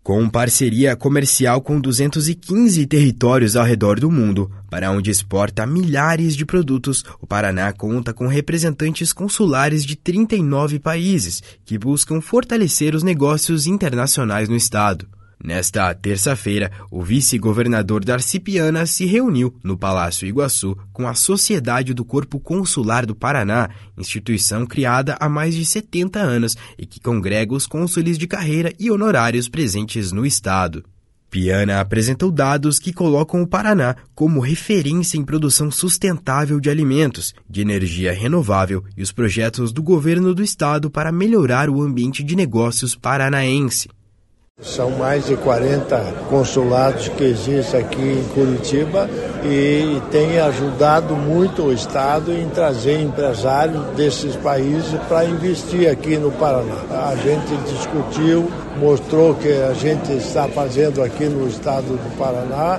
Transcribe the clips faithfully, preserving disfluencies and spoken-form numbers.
Com parceria comercial com duzentos e quinze territórios ao redor do mundo, para onde exporta milhares de produtos, o Paraná conta com representantes consulares de trinta e nove países, que buscam fortalecer os negócios internacionais no estado. Nesta terça-feira, o vice-governador Darcy Piana se reuniu no Palácio Iguaçu com a Sociedade do Corpo Consular do Paraná, instituição criada há mais de setenta anos e que congrega os cônsules de carreira e honorários presentes no estado. Piana apresentou dados que colocam o Paraná como referência em produção sustentável de alimentos, de energia renovável e os projetos do governo do estado para melhorar o ambiente de negócios paranaense. São mais de quarenta consulados que existem aqui em Curitiba e tem ajudado muito o estado em trazer empresários desses países para investir aqui no Paraná. A gente discutiu, mostrou o que a gente está fazendo aqui no estado do Paraná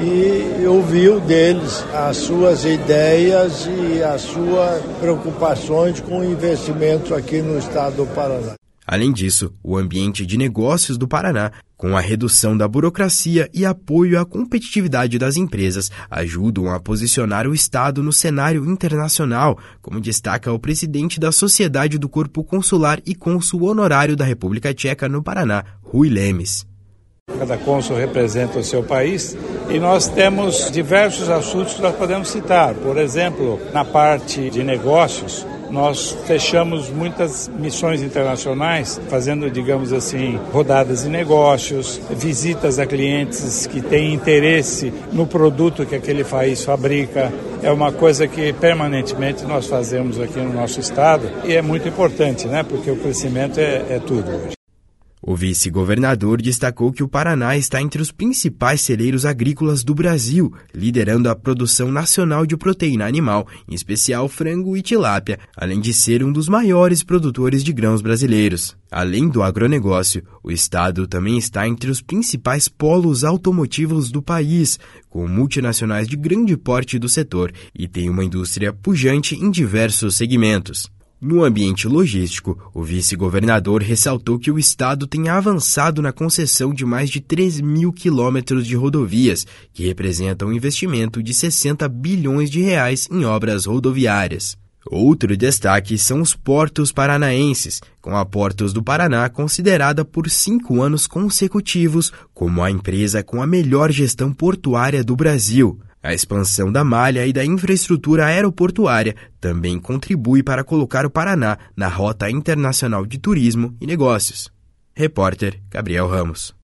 e ouviu deles as suas ideias e as suas preocupações com investimentos aqui no estado do Paraná. Além disso, o ambiente de negócios do Paraná, com a redução da burocracia e apoio à competitividade das empresas, ajudam a posicionar o estado no cenário internacional, como destaca o presidente da Sociedade do Corpo Consular e cônsul honorário da República Tcheca no Paraná, Rui Lemes. Cada cônsul representa o seu país e nós temos diversos assuntos que nós podemos citar. Por exemplo, na parte de negócios, nós fechamos muitas missões internacionais, fazendo, digamos assim, rodadas de negócios, visitas a clientes que têm interesse no produto que aquele país fabrica. É uma coisa que permanentemente nós fazemos aqui no nosso estado e é muito importante, né? Porque o crescimento é, é tudo hoje. O vice-governador destacou que o Paraná está entre os principais celeiros agrícolas do Brasil, liderando a produção nacional de proteína animal, em especial frango e tilápia, além de ser um dos maiores produtores de grãos brasileiros. Além do agronegócio, o estado também está entre os principais polos automotivos do país, com multinacionais de grande porte do setor, e tem uma indústria pujante em diversos segmentos. No ambiente logístico, o vice-governador ressaltou que o estado tem avançado na concessão de mais de três mil quilômetros de rodovias, que representam um investimento de sessenta bilhões de reais em obras rodoviárias. Outro destaque são os portos paranaenses, com a Portos do Paraná considerada por cinco anos consecutivos como a empresa com a melhor gestão portuária do Brasil. A expansão da malha e da infraestrutura aeroportuária também contribui para colocar o Paraná na rota internacional de turismo e negócios. Repórter Gabriel Ramos.